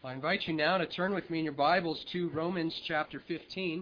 I invite you now to turn with me in your Bibles to Romans chapter 15.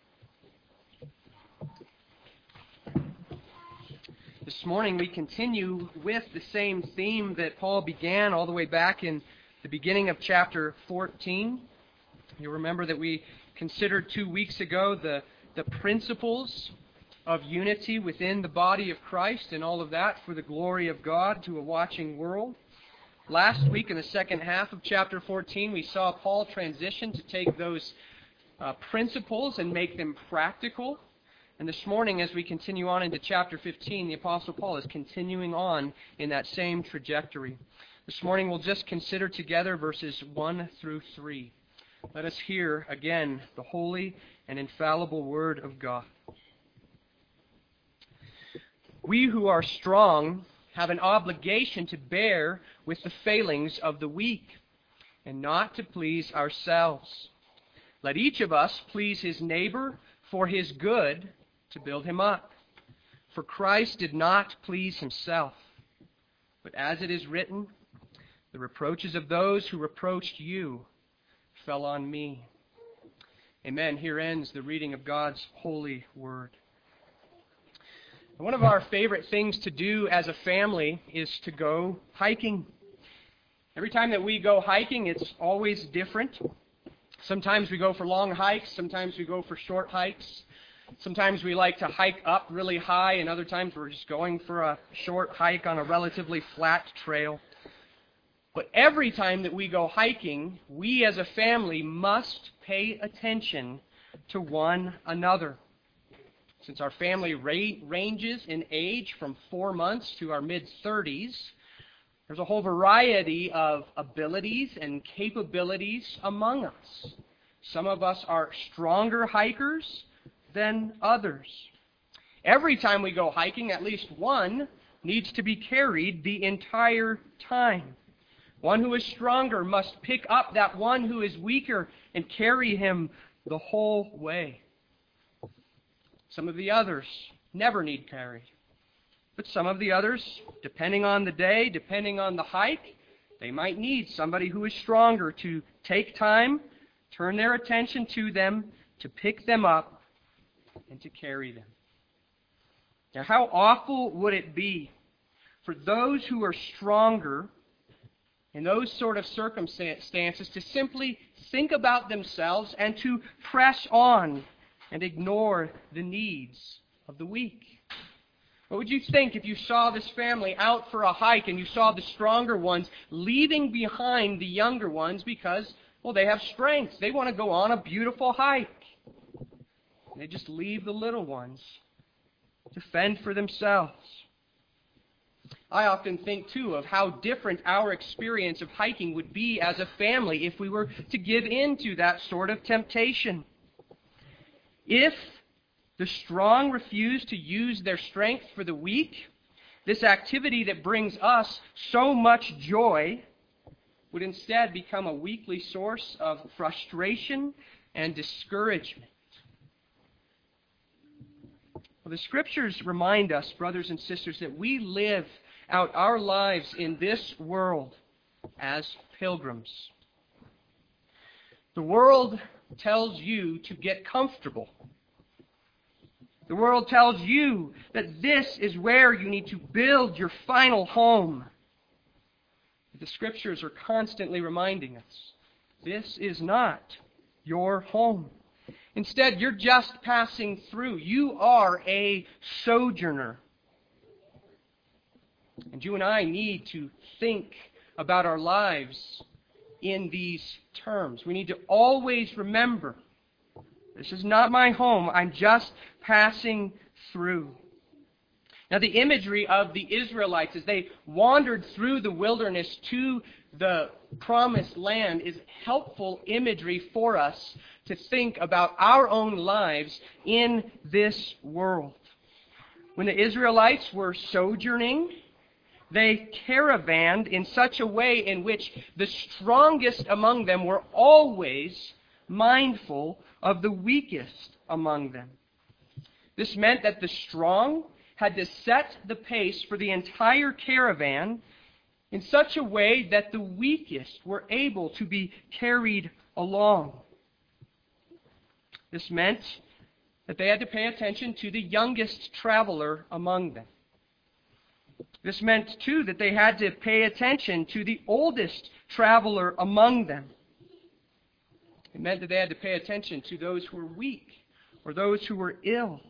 This morning we continue with the same theme that Paul began all the way back in the beginning of chapter 14. You'll remember that we considered 2 weeks ago the principles of unity within the body of Christ and all of that for the glory of God to a watching world. Last week, in the second half of chapter 14, we saw Paul transition to take those principles and make them practical. And this morning, as we continue on into chapter 15, the Apostle Paul is continuing on in that same trajectory. This morning, we'll just consider together verses 1 through 3. Let us hear again the holy and infallible Word of God. We who are strong have an obligation to bear with the failings of the weak, and not to please ourselves. Let each of us please his neighbor for his good, to build him up. For Christ did not please himself, but as it is written, the reproaches of those who reproached you fell on me. Amen. Here ends the reading of God's holy word. One of our favorite things to do as a family is to go hiking. Every time that we go hiking, it's always different. Sometimes we go for long hikes, sometimes we go for short hikes. Sometimes we like to hike up really high, and other times we're just going for a short hike on a relatively flat trail. But every time that we go hiking, we as a family must pay attention to one another. Since our family ranges in age from 4 months to our mid-30s, there's a whole variety of abilities and capabilities among us. Some of us are stronger hikers than others. Every time we go hiking, at least one needs to be carried the entire time. One who is stronger must pick up that one who is weaker and carry him the whole way. Some of the others never need carried. But some of the others, depending on the day, depending on the hike, they might need somebody who is stronger to take time, turn their attention to them, to pick them up, and to carry them. Now, how awful would it be for those who are stronger in those sort of circumstances to simply think about themselves and to press on and ignore the needs of the weak? What would you think if you saw this family out for a hike and you saw the stronger ones leaving behind the younger ones because, well, they have strength. They want to go on a beautiful hike. They just leave the little ones to fend for themselves. I often think, too, of how different our experience of hiking would be as a family if we were to give in to that sort of temptation. If the strong refuse to use their strength for the weak, this activity that brings us so much joy would instead become a weekly source of frustration and discouragement. Well, the Scriptures remind us, brothers and sisters, that we live out our lives in this world as pilgrims. The world tells you to get comfortable. The world tells you that this is where you need to build your final home. The Scriptures are constantly reminding us, this is not your home. Instead, you're just passing through. You are a sojourner. And you and I need to think about our lives in these terms. We need to always remember, this is not my home. I'm just passing through. Now, the imagery of the Israelites as they wandered through the wilderness to the promised land is helpful imagery for us to think about our own lives in this world. When the Israelites were sojourning, they caravanned in such a way in which the strongest among them were always mindful of the weakest among them. This meant that the strong had to set the pace for the entire caravan in such a way that the weakest were able to be carried along. This meant that they had to pay attention to the youngest traveler among them. This meant, too, that they had to pay attention to the oldest traveler among them. It meant that they had to pay attention to those who were weak or those who were ill.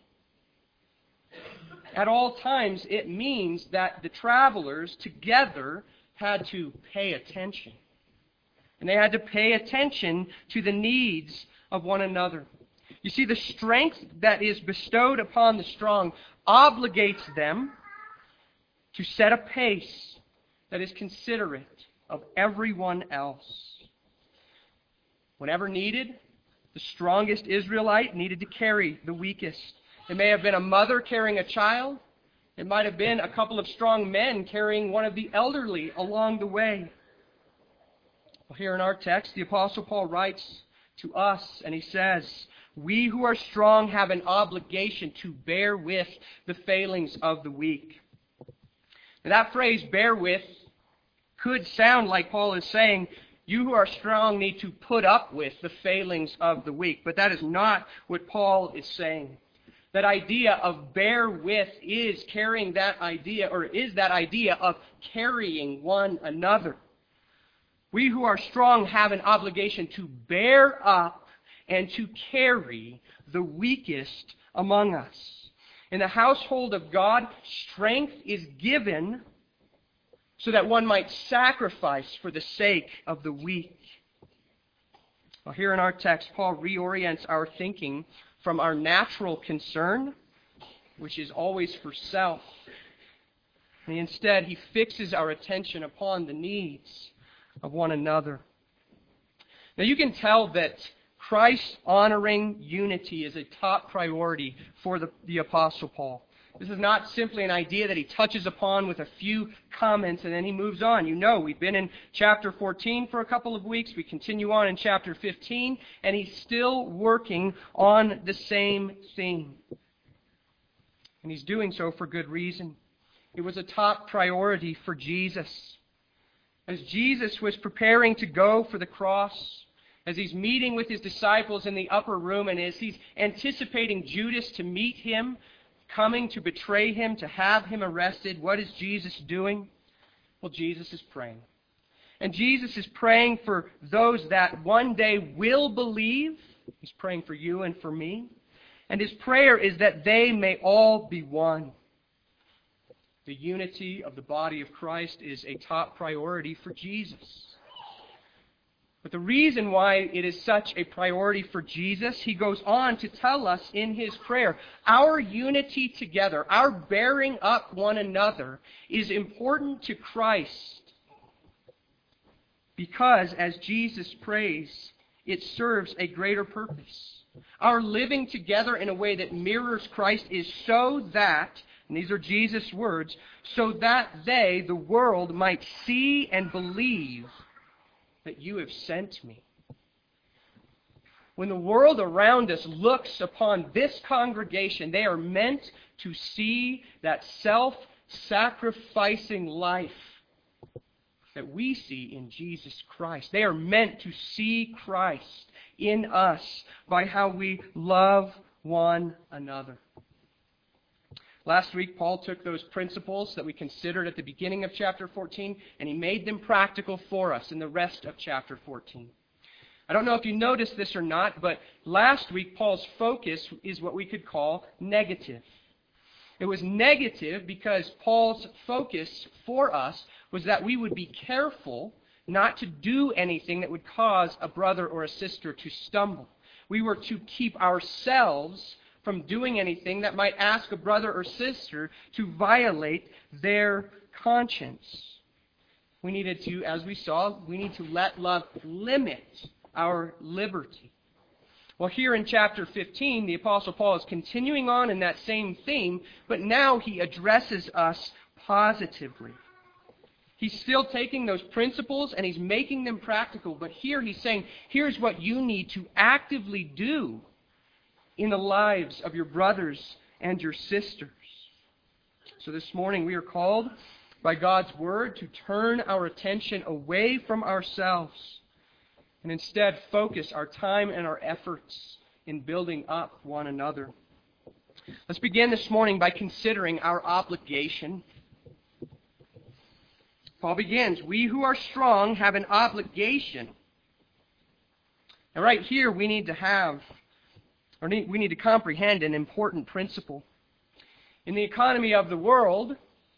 At all times, it means that the travelers together had to pay attention. And they had to pay attention to the needs of one another. You see, the strength that is bestowed upon the strong obligates them to set a pace that is considerate of everyone else. Whenever needed, the strongest Israelite needed to carry the weakest. It may have been a mother carrying a child. It might have been a couple of strong men carrying one of the elderly along the way. Well, here in our text, the Apostle Paul writes to us, and he says, "We who are strong have an obligation to bear with the failings of the weak." Now, that phrase, bear with, could sound like Paul is saying, you who are strong need to put up with the failings of the weak. But that is not what Paul is saying. That idea of bear with is carrying that idea, or is that idea of carrying one another. We who are strong have an obligation to bear up and to carry the weakest among us. In the household of God, strength is given so that one might sacrifice for the sake of the weak. Well, here in our text, Paul reorients our thinking from our natural concern, which is always for self, and instead he fixes our attention upon the needs of one another. Now you can tell that Christ-honoring unity is a top priority for the Apostle Paul. This is not simply an idea that he touches upon with a few comments and then he moves on. You know, we've been in chapter 14 for a couple of weeks. We continue on in chapter 15, and he's still working on the same theme. And he's doing so for good reason. It was a top priority for Jesus. As Jesus was preparing to go for the cross, as he's meeting with his disciples in the upper room, and as he's anticipating Judas to meet him, coming to betray him, to have him arrested, what is Jesus doing? Well, Jesus is praying. And Jesus is praying for those that one day will believe. He's praying for you and for me. And his prayer is that they may all be one. The unity of the body of Christ is a top priority for Jesus. But the reason why it is such a priority for Jesus, he goes on to tell us in his prayer, our unity together, our bearing up one another is important to Christ because, as Jesus prays, it serves a greater purpose. Our living together in a way that mirrors Christ is so that, and these are Jesus' words, so that they, the world, might see and believe that you have sent me. When the world around us looks upon this congregation, they are meant to see that self-sacrificing life that we see in Jesus Christ. They are meant to see Christ in us by how we love one another. Last week, Paul took those principles that we considered at the beginning of chapter 14, and he made them practical for us in the rest of chapter 14. I don't know if you noticed this or not, but last week, Paul's focus is what we could call negative. It was negative because Paul's focus for us was that we would be careful not to do anything that would cause a brother or a sister to stumble. We were to keep ourselves from doing anything that might ask a brother or sister to violate their conscience. We needed to, as we saw, we need to let love limit our liberty. Well, here in chapter 15, the Apostle Paul is continuing on in that same theme, but now he addresses us positively. He's still taking those principles and he's making them practical, but here he's saying, here's what you need to actively do in the lives of your brothers and your sisters. So this morning we are called by God's Word to turn our attention away from ourselves and instead focus our time and our efforts in building up one another. Let's begin this morning by considering our obligation. Paul begins, we who are strong have an obligation. And right here we need to comprehend an important principle. In the economy of the world,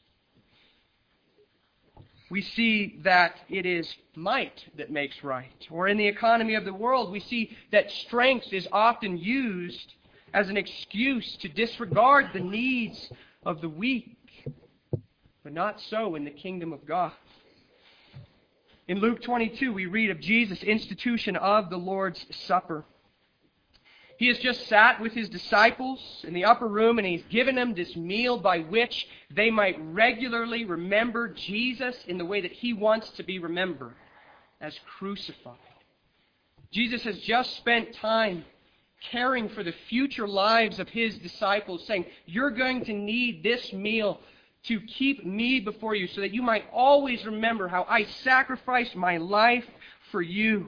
we see that it is might that makes right. Or in the economy of the world, we see that strength is often used as an excuse to disregard the needs of the weak. But not so in the kingdom of God. In Luke 22, we read of Jesus' institution of the Lord's Supper. He has just sat with his disciples in the upper room, and he's given them this meal by which they might regularly remember Jesus in the way that he wants to be remembered, as crucified. Jesus has just spent time caring for the future lives of his disciples, saying, you're going to need this meal to keep me before you so that you might always remember how I sacrificed my life for you.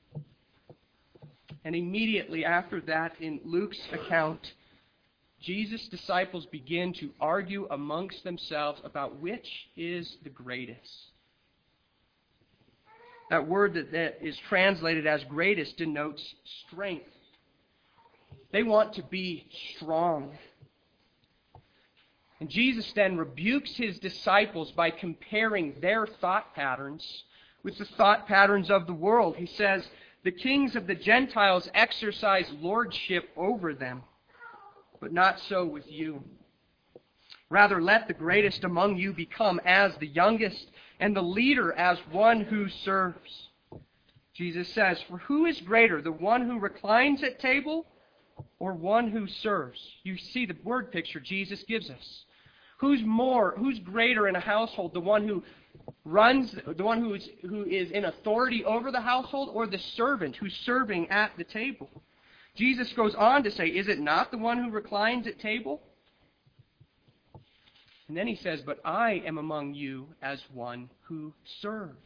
And immediately after that, in Luke's account, Jesus' disciples begin to argue amongst themselves about which is the greatest. That word that is translated as greatest denotes strength. They want to be strong. And Jesus then rebukes his disciples by comparing their thought patterns with the thought patterns of the world. He says, the kings of the Gentiles exercise lordship over them, but not so with you. Rather, let the greatest among you become as the youngest, and the leader as one who serves. Jesus says, for who is greater, the one who reclines at table or one who serves? You see the word picture Jesus gives us. Who's greater in a household, the one who runs, the one who is in authority over the household, or the servant who's serving at the table? Jesus goes on to say, is it not the one who reclines at table? And then he says, but I am among you as one who serves.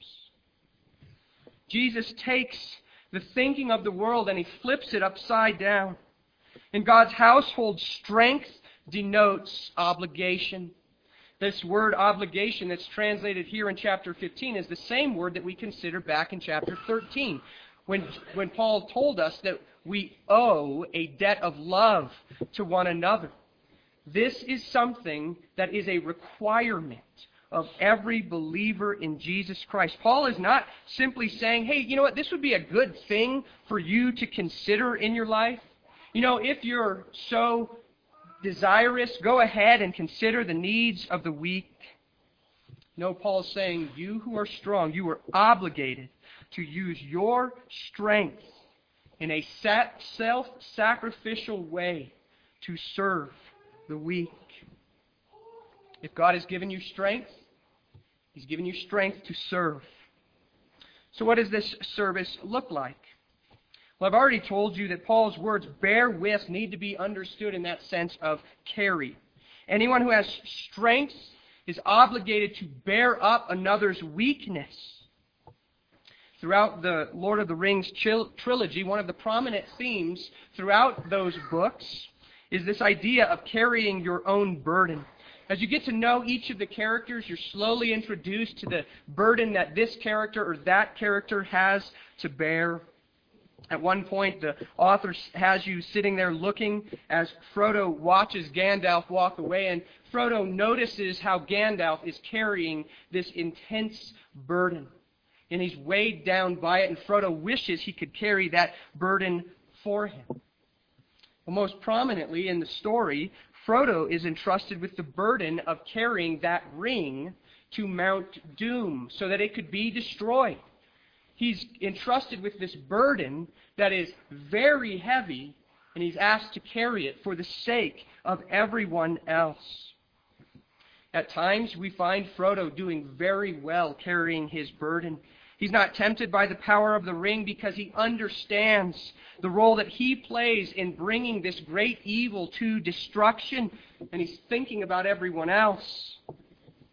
Jesus takes the thinking of the world and he flips it upside down. In God's household, strength denotes obligation. This word obligation that's translated here in chapter 15 is the same word that we considered back in chapter 13 when Paul told us that we owe a debt of love to one another. This is something that is a requirement of every believer in Jesus Christ. Paul is not simply saying, hey, you know what, this would be a good thing for you to consider in your life. You know, if you're so desirous, go ahead and consider the needs of the weak. No, Paul's saying, you who are strong, you are obligated to use your strength in a self-sacrificial way to serve the weak. If God has given you strength, He's given you strength to serve. So what does this service look like? Well, I've already told you that Paul's words, bear with, need to be understood in that sense of carry. Anyone who has strength is obligated to bear up another's weakness. Throughout the Lord of the Rings trilogy, one of the prominent themes throughout those books is this idea of carrying your own burden. As you get to know each of the characters, you're slowly introduced to the burden that this character or that character has to bear. At one point, the author has you sitting there looking as Frodo watches Gandalf walk away, and Frodo notices how Gandalf is carrying this intense burden. And he's weighed down by it, and Frodo wishes he could carry that burden for him. Well, most prominently in the story, Frodo is entrusted with the burden of carrying that ring to Mount Doom so that it could be destroyed. He's entrusted with this burden that is very heavy, and he's asked to carry it for the sake of everyone else. At times, we find Frodo doing very well carrying his burden. He's not tempted by the power of the ring because he understands the role that he plays in bringing this great evil to destruction, and he's thinking about everyone else.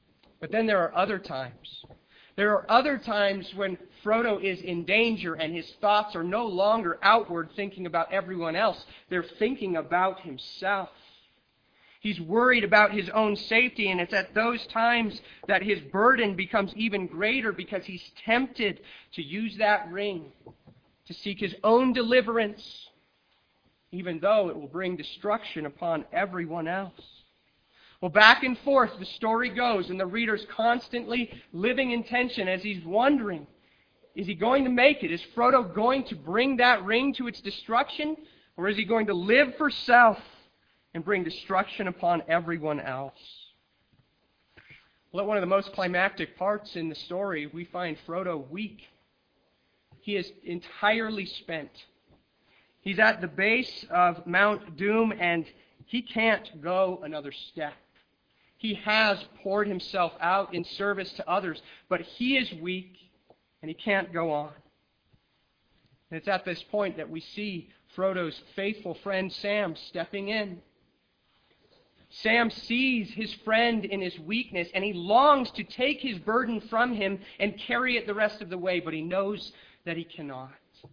But then there are other times. There are other times when Frodo is in danger and his thoughts are no longer outward thinking about everyone else. They're thinking about himself. He's worried about his own safety, and it's at those times that his burden becomes even greater because he's tempted to use that ring to seek his own deliverance, even though it will bring destruction upon everyone else. Well, back and forth the story goes, and the reader's constantly living in tension as he's wondering, is he going to make it? Is Frodo going to bring that ring to its destruction? Or is he going to live for self and bring destruction upon everyone else? Well, at one of the most climactic parts in the story, we find Frodo weak. He is entirely spent. He's at the base of Mount Doom, and he can't go another step. He has poured himself out in service to others, but he is weak, and he can't go on. And it's at this point that we see Frodo's faithful friend Sam stepping in. Sam sees his friend in his weakness, and he longs to take his burden from him and carry it the rest of the way, but he knows that he cannot.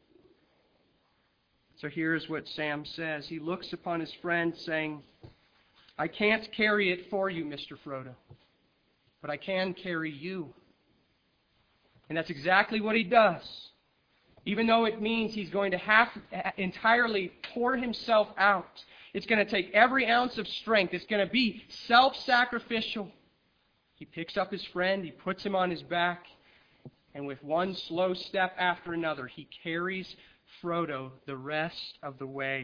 So here's what Sam says. He looks upon his friend saying, I can't carry it for you, Mr. Frodo, but I can carry you. And that's exactly what he does. Even though it means he's going to have to entirely pour himself out. It's going to take every ounce of strength. It's going to be self-sacrificial. He picks up his friend, he puts him on his back, and with one slow step after another, he carries Frodo the rest of the way.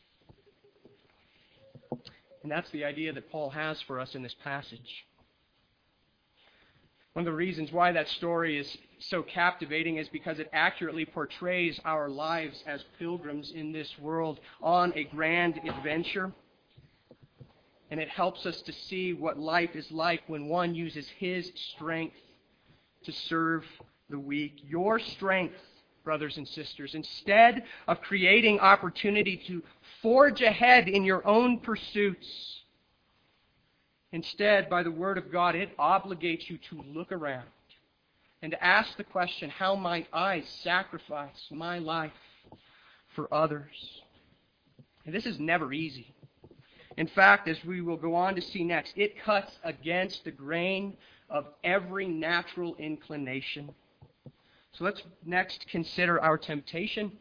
And that's the idea that Paul has for us in this passage. One of the reasons why that story is so captivating is because it accurately portrays our lives as pilgrims in this world on a grand adventure. And it helps us to see what life is like when one uses his strength to serve the weak. Your strength, brothers and sisters, instead of creating opportunity to forge ahead in your own pursuits, instead, by the Word of God, it obligates you to look around and to ask the question, how might I sacrifice my life for others? And this is never easy. In fact, as we will go on to see next, it cuts against the grain of every natural inclination. So let's next consider our temptation.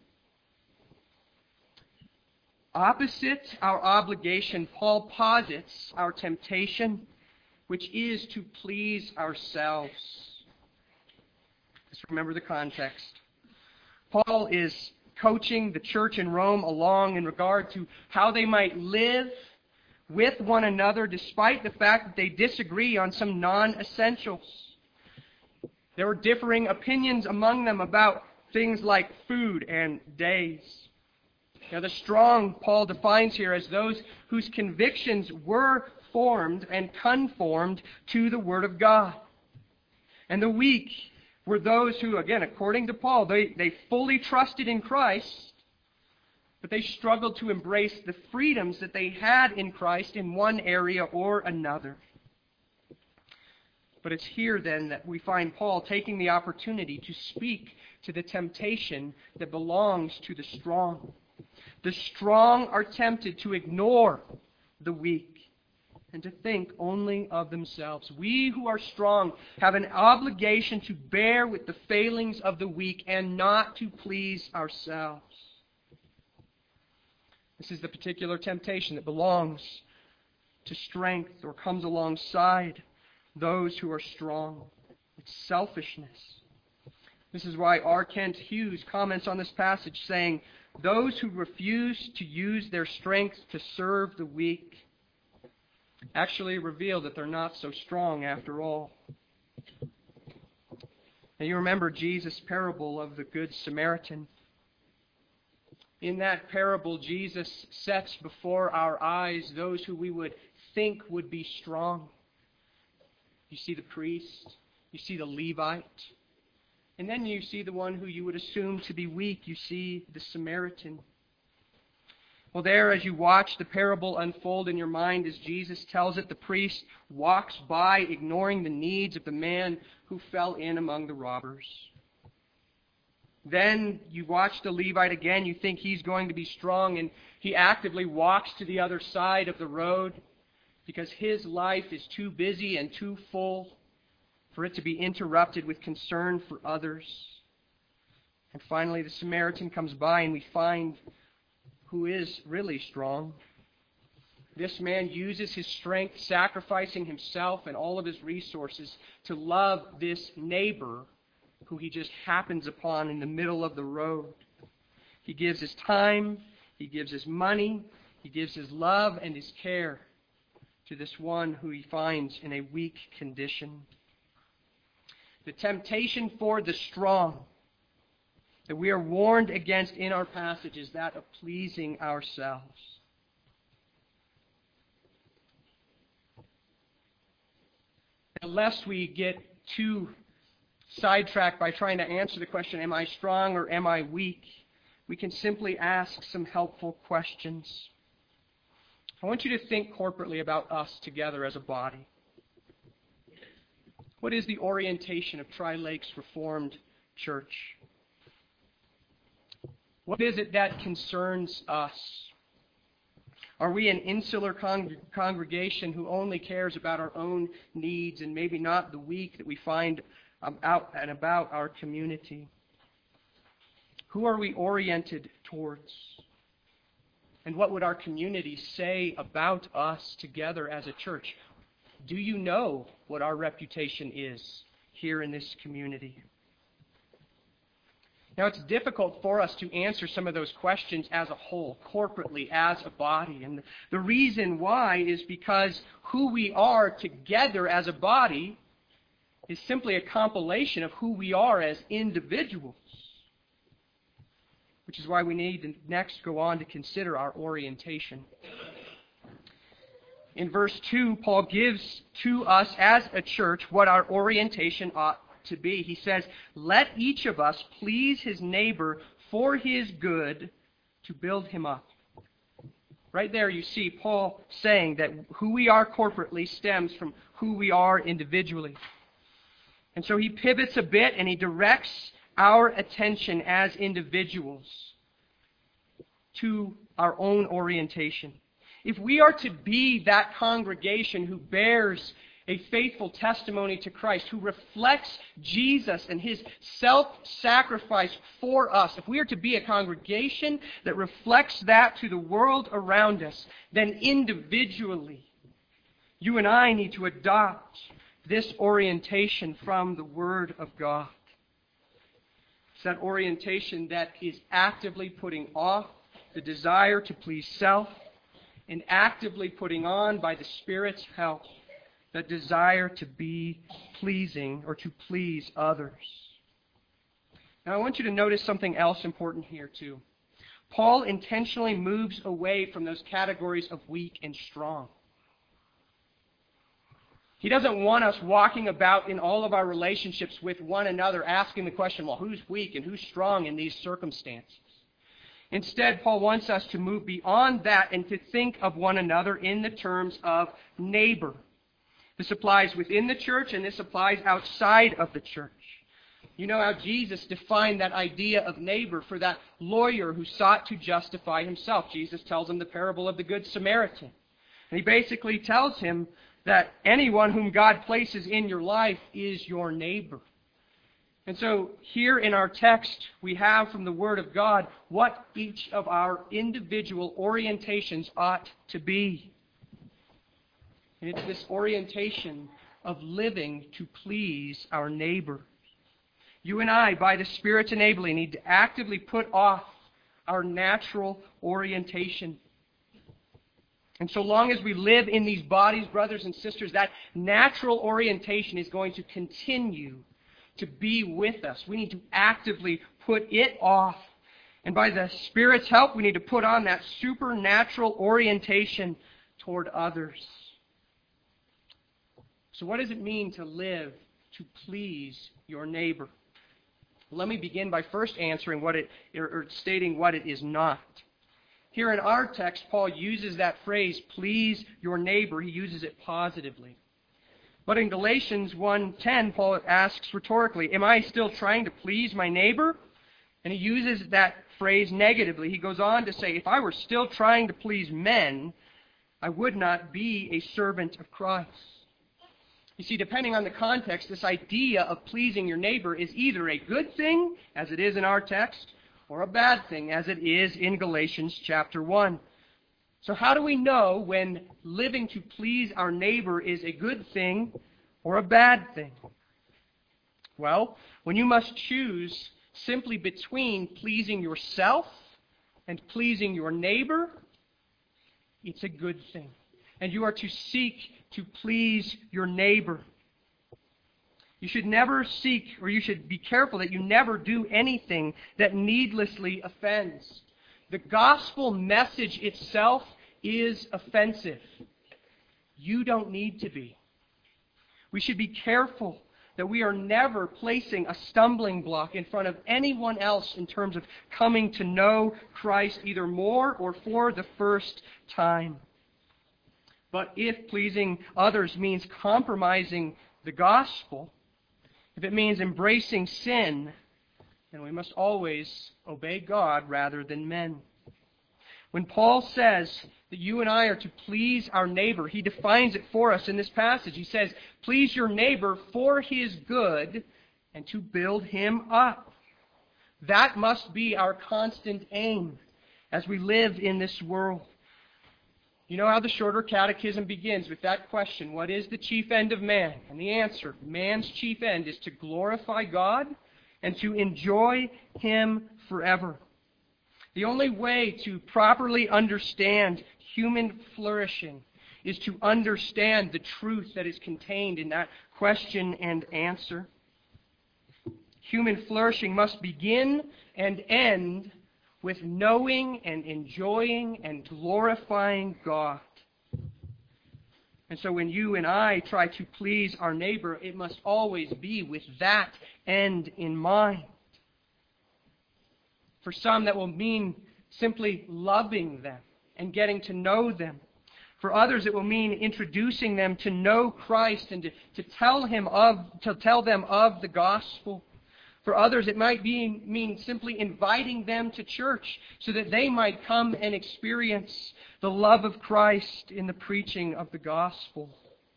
Opposite our obligation, Paul posits our temptation, which is to please ourselves. Let's remember the context. Paul is coaching the church in Rome along in regard to how they might live with one another despite the fact that they disagree on some non-essentials. There were differing opinions among them about things like food and days. Now, the strong, Paul defines here as those whose convictions were formed and conformed to the Word of God. And the weak were those who, again, according to Paul, they fully trusted in Christ, but they struggled to embrace the freedoms that they had in Christ in one area or another. But it's here then that we find Paul taking the opportunity to speak to the temptation that belongs to the strong. The strong are tempted to ignore the weak and to think only of themselves. We who are strong have an obligation to bear with the failings of the weak and not to please ourselves. This is the particular temptation that belongs to strength or comes alongside those who are strong. It's selfishness. This is why R. Kent Hughes comments on this passage saying, those who refuse to use their strength to serve the weak actually reveal that they're not so strong after all. Now you remember Jesus' parable of the Good Samaritan. In that parable, Jesus sets before our eyes those who we would think would be strong. You see the priest, you see the Levite, and then you see the one who you would assume to be weak. You see the Samaritan. Well, there, as you watch the parable unfold in your mind as Jesus tells it, the priest walks by, ignoring the needs of the man who fell in among the robbers. Then you watch the Levite again. You think he's going to be strong, and he actively walks to the other side of the road because his life is too busy and too full for it to be interrupted with concern for others. And finally, the Samaritan comes by, and we find who is really strong. This man uses his strength, sacrificing himself and all of his resources to love this neighbor who he just happens upon in the middle of the road. He gives his time, he gives his money, he gives his love and his care to this one who he finds in a weak condition. The temptation for the strong that we are warned against in our passage is that of pleasing ourselves. Unless we get too sidetracked by trying to answer the question, am I strong or am I weak, we can simply ask some helpful questions. I want you to think corporately about us together as a body. What is the orientation of Tri-Lakes Reformed Church? What is it that concerns us? Are we an insular congregation who only cares about our own needs and maybe not the weak that we find out and about our community? Who are we oriented towards? And what would our community say about us together as a church? Do you know what our reputation is here in this community? Now, it's difficult for us to answer some of those questions as a whole, corporately, as a body. And the reason why is because who we are together as a body is simply a compilation of who we are as individuals. Which is why we need to next go on to consider our orientation. In verse 2, Paul gives to us as a church what our orientation ought to be. He says, let each of us please his neighbor for his good to build him up. Right there you see Paul saying that who we are corporately stems from who we are individually. And so he pivots a bit and he directs our attention as individuals to our own orientation. If we are to be that congregation who bears a faithful testimony to Christ, who reflects Jesus and his self-sacrifice for us, if we are to be a congregation that reflects that to the world around us, then individually, you and I need to adopt this orientation from the Word of God. It's that orientation that is actively putting off the desire to please self and actively putting on, by the Spirit's help, that desire to be pleasing or to please others. Now I want you to notice something else important here too. Paul intentionally moves away from those categories of weak and strong. He doesn't want us walking about in all of our relationships with one another asking the question, well, who's weak and who's strong in these circumstances? Instead, Paul wants us to move beyond that and to think of one another in the terms of neighbor. This applies within the church and this applies outside of the church. You know how Jesus defined that idea of neighbor for that lawyer who sought to justify himself. Jesus tells him the parable of the Good Samaritan. And he basically tells him that anyone whom God places in your life is your neighbor. And so here in our text, we have from the Word of God what each of our individual orientations ought to be. And it's this orientation of living to please our neighbor. You and I, by the Spirit's enabling, need to actively put off our natural orientation. And so long as we live in these bodies, brothers and sisters, that natural orientation is going to continue to be with us. We need to actively put it off. And by the Spirit's help, we need to put on that supernatural orientation toward others. So what does it mean to live to please your neighbor? Let me begin by first answering stating what it is not. Here in our text, Paul uses that phrase, please your neighbor. He uses it positively. But in Galatians 1:10, Paul asks rhetorically, am I still trying to please my neighbor? And he uses that phrase negatively. He goes on to say, if I were still trying to please men, I would not be a servant of Christ. You see, depending on the context, this idea of pleasing your neighbor is either a good thing, as it is in our text, or a bad thing, as it is in Galatians chapter 1. So how do we know when living to please our neighbor is a good thing or a bad thing? Well, when you must choose simply between pleasing yourself and pleasing your neighbor, it's a good thing. And you are to seek to please your neighbor. You should never seek, or you should be careful that you never do anything that needlessly offends. The gospel message itself is offensive. You don't need to be. We should be careful that we are never placing a stumbling block in front of anyone else in terms of coming to know Christ either more or for the first time. But if pleasing others means compromising the gospel, if it means embracing sin, then we must always obey God rather than men. When Paul says that you and I are to please our neighbor, he defines it for us in this passage. He says, please your neighbor for his good and to build him up. That must be our constant aim as we live in this world. You know how the Shorter Catechism begins with that question, what is the chief end of man? And the answer, man's chief end is to glorify God and to enjoy Him forever. The only way to properly understand human flourishing is to understand the truth that is contained in that question and answer. Human flourishing must begin and end with knowing and enjoying and glorifying God. And so when you and I try to please our neighbor, it must always be with that end in mind. For some, that will mean simply loving them and getting to know them. For others, it will mean introducing them to know Christ and to tell them of the gospel. For others, it might mean simply inviting them to church so that they might come and experience the love of Christ in the preaching of the gospel.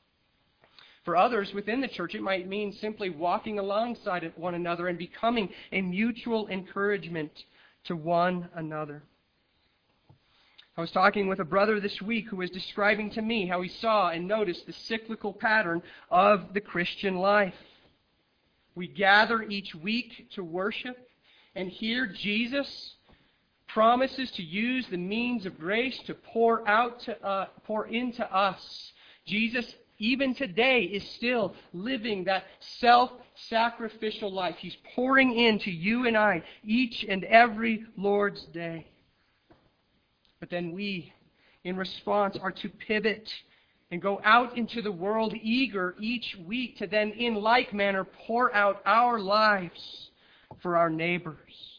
For others within the church, it might mean simply walking alongside one another and becoming a mutual encouragement to one another. I was talking with a brother this week who was describing to me how he saw and noticed the cyclical pattern of the Christian life. We gather each week to worship, and here Jesus promises to use the means of grace to pour into us. Jesus, even today, is still living that self-sacrificial life. He's pouring into you and I each and every Lord's Day. But then we, in response, are to pivot and go out into the world eager each week to then, in like manner, pour out our lives for our neighbors.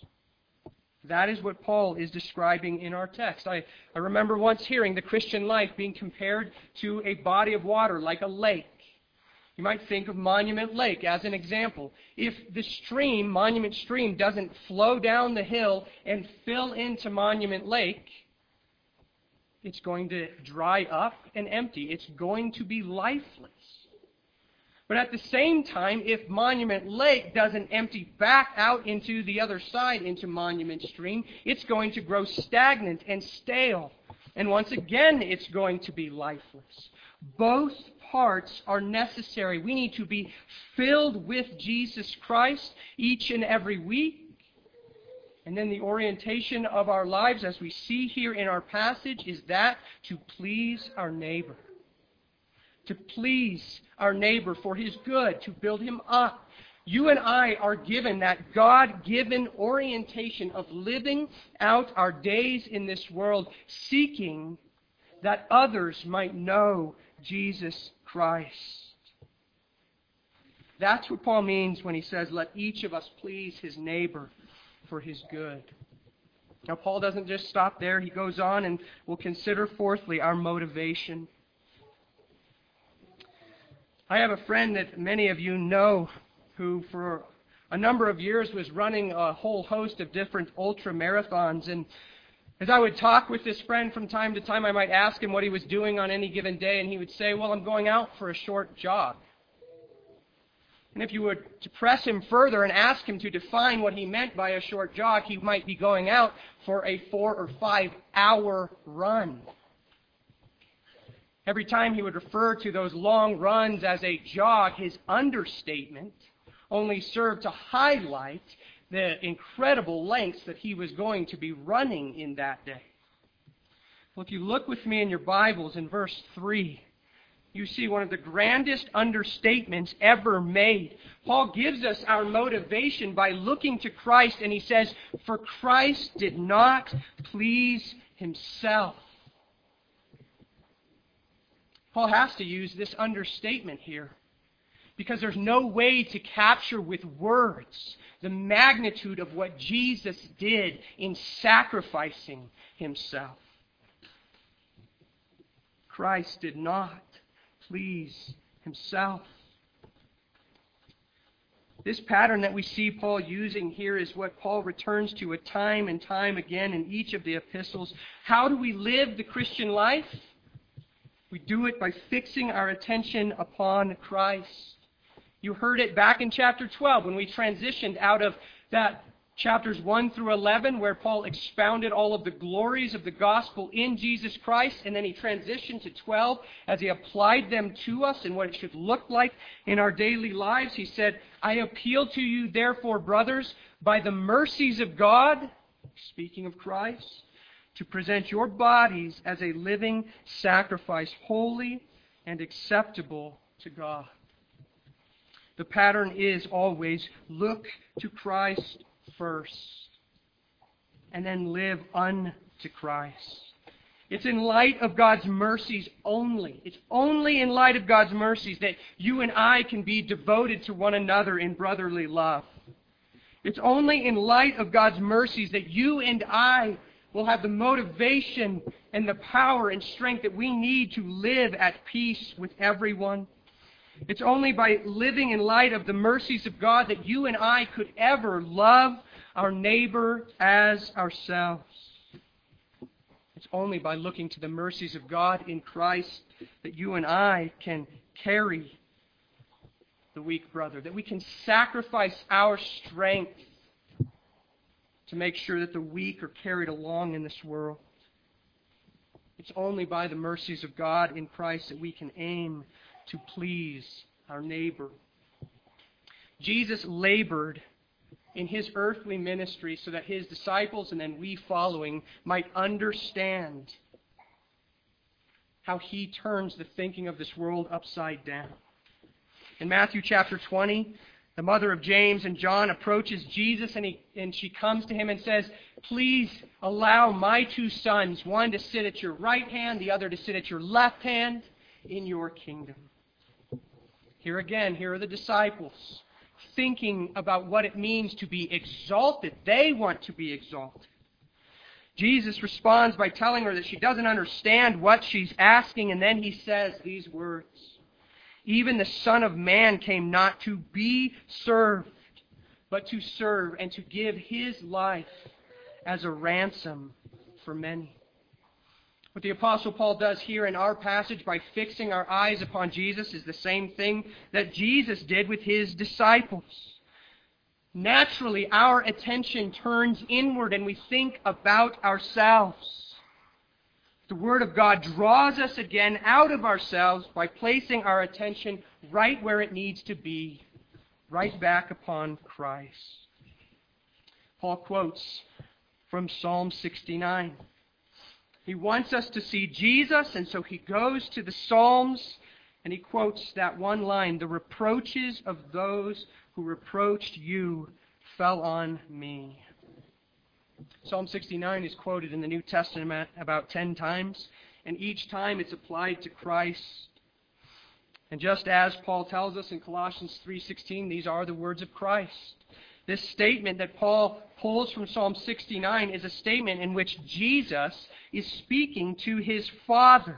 That is what Paul is describing in our text. I remember once hearing the Christian life being compared to a body of water, like a lake. You might think of Monument Lake as an example. If the stream, Monument Stream, doesn't flow down the hill and fill into Monument Lake, it's going to dry up and empty. It's going to be lifeless. But at the same time, if Monument Lake doesn't empty back out into the other side, into Monument Stream, it's going to grow stagnant and stale. And once again, it's going to be lifeless. Both parts are necessary. We need to be filled with Jesus Christ each and every week. And then the orientation of our lives, as we see here in our passage, is that to please our neighbor. To please our neighbor for his good, to build him up. You and I are given that God-given orientation of living out our days in this world, seeking that others might know Jesus Christ. That's what Paul means when he says, let each of us please his neighbor for his good. Now, Paul doesn't just stop there. He goes on and will consider, fourthly, our motivation. I have a friend that many of you know who, for a number of years, was running a whole host of different ultra marathons. And as I would talk with this friend from time to time, I might ask him what he was doing on any given day, and he would say, well, I'm going out for a short jog. And if you were to press him further and ask him to define what he meant by a short jog, he might be going out for a 4 or 5 hour run. Every time he would refer to those long runs as a jog, his understatement only served to highlight the incredible lengths that he was going to be running in that day. Well, if you look with me in your Bibles in verse 3, you see one of the grandest understatements ever made. Paul gives us our motivation by looking to Christ, and he says, "For Christ did not please himself." Paul has to use this understatement here because there's no way to capture with words the magnitude of what Jesus did in sacrificing himself. Christ did not please himself. This pattern that we see Paul using here is what Paul returns to time and time again in each of the epistles. How do we live the Christian life? We do it by fixing our attention upon Christ. You heard it back in chapter 12 when we transitioned out of that chapters 1 through 11 where Paul expounded all of the glories of the gospel in Jesus Christ, and then he transitioned to 12 as he applied them to us and what it should look like in our daily lives. He said, "I appeal to you, therefore, brothers, by the mercies of God," speaking of Christ, "to present your bodies as a living sacrifice, holy and acceptable to God." The pattern is always look to Christ first, and then live unto Christ. It's in light of God's mercies only. It's only in light of God's mercies that you and I can be devoted to one another in brotherly love. It's only in light of God's mercies that you and I will have the motivation and the power and strength that we need to live at peace with everyone. It's only by living in light of the mercies of God that you and I could ever love our neighbor as ourselves. It's only by looking to the mercies of God in Christ that you and I can carry the weak brother, that we can sacrifice our strength to make sure that the weak are carried along in this world. It's only by the mercies of God in Christ that we can aim to please our neighbor. Jesus labored in his earthly ministry so that his disciples and then we following might understand how he turns the thinking of this world upside down. In Matthew chapter 20, the mother of James and John approaches Jesus and she comes to him and says, "Please allow my 2 sons, one to sit at your right hand, the other to sit at your left hand in your kingdom." Here again, here are the disciples thinking about what it means to be exalted. They want to be exalted. Jesus responds by telling her that she doesn't understand what she's asking, and then he says these words, "Even the Son of Man came not to be served, but to serve and to give his life as a ransom for many." What the Apostle Paul does here in our passage by fixing our eyes upon Jesus is the same thing that Jesus did with his disciples. Naturally, our attention turns inward and we think about ourselves. The Word of God draws us again out of ourselves by placing our attention right where it needs to be, right back upon Christ. Paul quotes from Psalm 69. He wants us to see Jesus, and so he goes to the Psalms and he quotes that one line, "The reproaches of those who reproached you fell on me." Psalm 69 is quoted in the New Testament about 10 times, and each time it's applied to Christ. And just as Paul tells us in Colossians 3:16, these are the words of Christ. This statement that Paul pulls from Psalm 69 is a statement in which Jesus is speaking to his Father.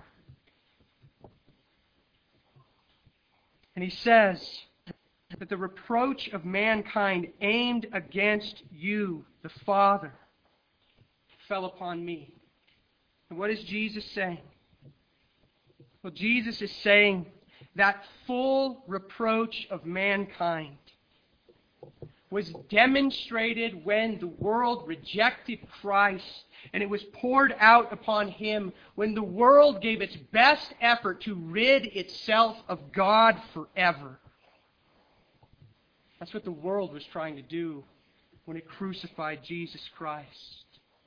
And he says that the reproach of mankind aimed against you, the Father, fell upon me. And what is Jesus saying? Well, Jesus is saying that full reproach of mankind was demonstrated when the world rejected Christ, and it was poured out upon him when the world gave its best effort to rid itself of God forever. That's what the world was trying to do when it crucified Jesus Christ.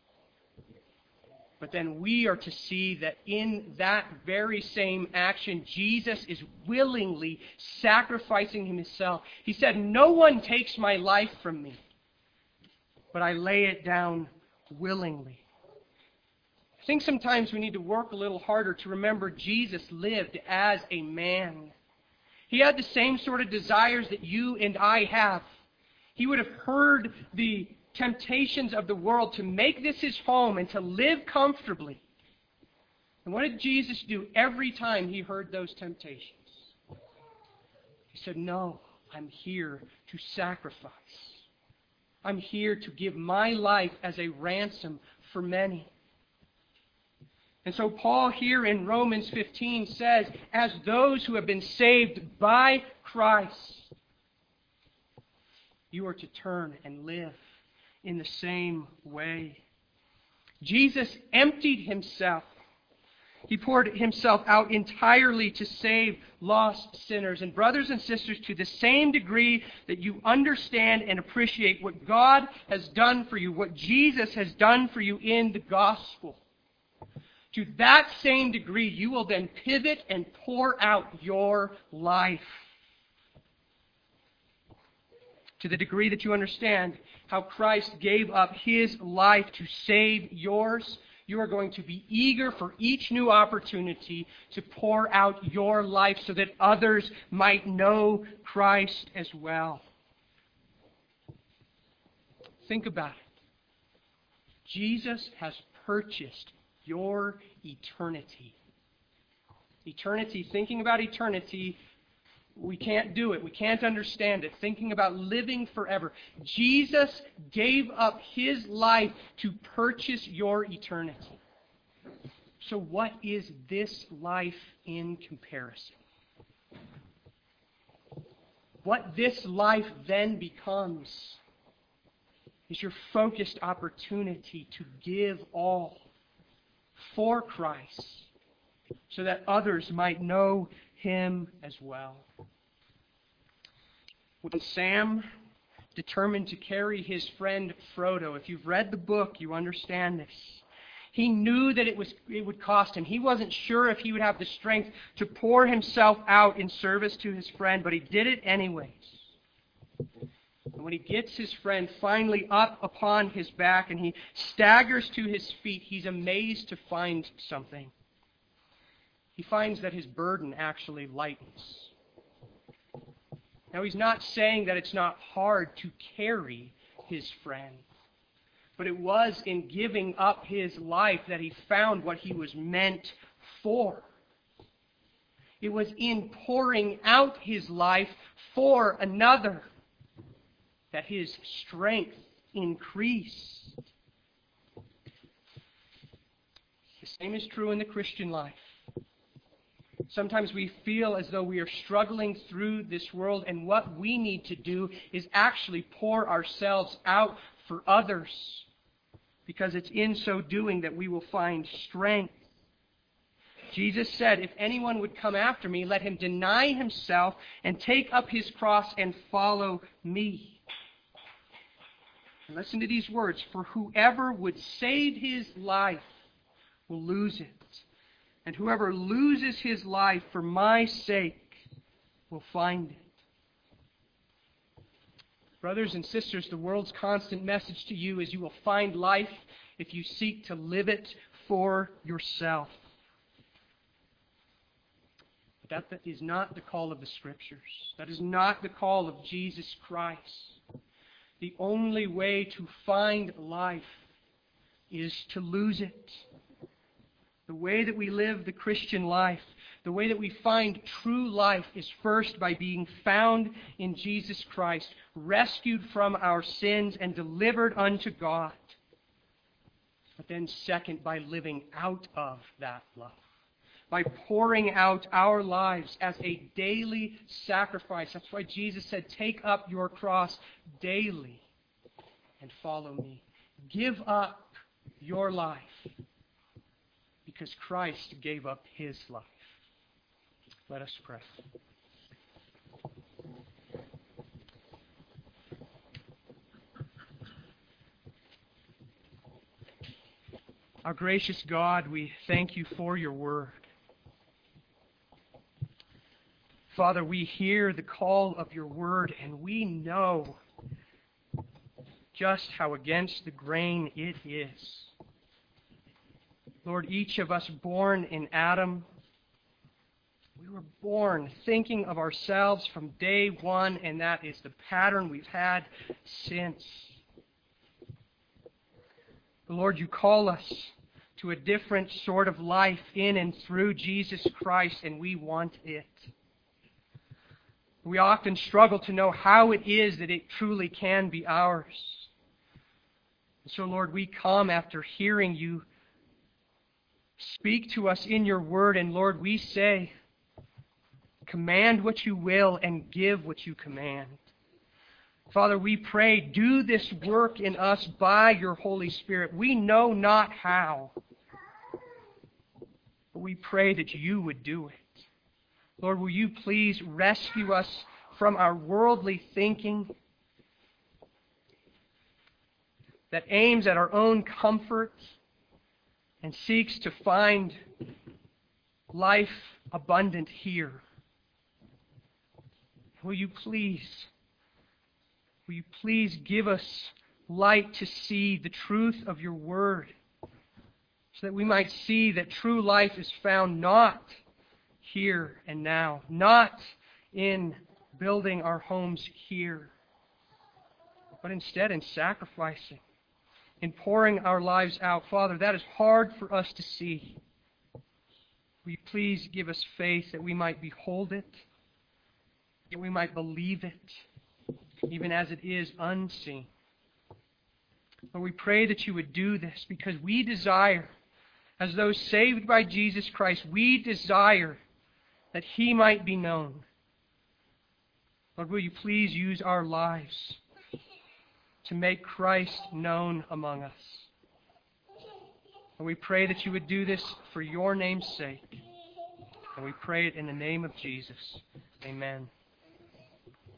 But then we are to see that in that very same action, Jesus is willingly sacrificing himself. He said, "No one takes my life from me, but I lay it down willingly." I think sometimes we need to work a little harder to remember Jesus lived as a man. He had the same sort of desires that you and I have. He would have heard the temptations of the world to make this his home and to live comfortably. And what did Jesus do every time he heard those temptations? He said, "No, I'm here to sacrifice. I'm here to give my life as a ransom for many." And so Paul here in Romans 15 says, as those who have been saved by Christ, you are to turn and live in the same way. Jesus emptied himself. He poured himself out entirely to save lost sinners. And brothers and sisters, to the same degree that you understand and appreciate what God has done for you, what Jesus has done for you in the gospel, to that same degree you will then pivot and pour out your life. To the degree that you understand how Christ gave up his life to save yours, you are going to be eager for each new opportunity to pour out your life so that others might know Christ as well. Think about it. Jesus has purchased your eternity. Eternity, thinking about eternity, we can't do it. We can't understand it. Thinking about living forever. Jesus gave up his life to purchase your eternity. So what is this life in comparison? What this life then becomes is your focused opportunity to give all for Christ so that others might know him as well. When Sam determined to carry his friend Frodo, if you've read the book, you understand this. He knew that it would cost him. He wasn't sure if he would have the strength to pour himself out in service to his friend, but he did it anyways. And when he gets his friend finally up upon his back and he staggers to his feet, he's amazed to find something. He finds that his burden actually lightens. Now, he's not saying that it's not hard to carry his friend, but it was in giving up his life that he found what he was meant for. It was in pouring out his life for another that his strength increased. The same is true in the Christian life. Sometimes we feel as though we are struggling through this world, and what we need to do is actually pour ourselves out for others, because it's in so doing that we will find strength. Jesus said, "If anyone would come after me, let him deny himself and take up his cross and follow me." And listen to these words, "For whoever would save his life will lose it. And whoever loses his life for my sake will find it." Brothers and sisters, the world's constant message to you is you will find life if you seek to live it for yourself. But that is not the call of the Scriptures. That is not the call of Jesus Christ. the only way to find life is to lose it. The way that we live the Christian life, the way that we find true life is first by being found in Jesus Christ, rescued from our sins and delivered unto God. But then second, by living out of that love, by pouring out our lives as a daily sacrifice. That's why Jesus said, take up your cross daily and follow me. Give up your life because Christ gave up his life. Let us pray. Our gracious God, we thank you for your word. Father, we hear the call of your word, and we know just how against the grain it is. Lord, each of us born in Adam, we were born thinking of ourselves from day one, and that is the pattern we've had since. Lord, you call us to a different sort of life in and through Jesus Christ, and we want it. We often struggle to know how it is that it truly can be ours. And so, Lord, we come after hearing you speak to us in your word, and Lord, we say, command what you will and give what you command. Father, we pray, do this work in us by your Holy Spirit. We know not how, but we pray that you would do it. Lord, will you please rescue us from our worldly thinking that aims at our own comfort and seeks to find life abundant here. Will you please give us light to see the truth of your word, so that we might see that true life is found not here and now, not in building our homes here, but instead in sacrificing, in pouring our lives out. Father, that is hard for us to see. Will you please give us faith that we might behold it, that we might believe it, even as it is unseen. Lord, we pray that you would do this because we desire, as those saved by Jesus Christ, we desire that he might be known. Lord, will you please use our lives to make Christ known among us? And we pray that you would do this for your name's sake. And we pray it in the name of Jesus. Amen.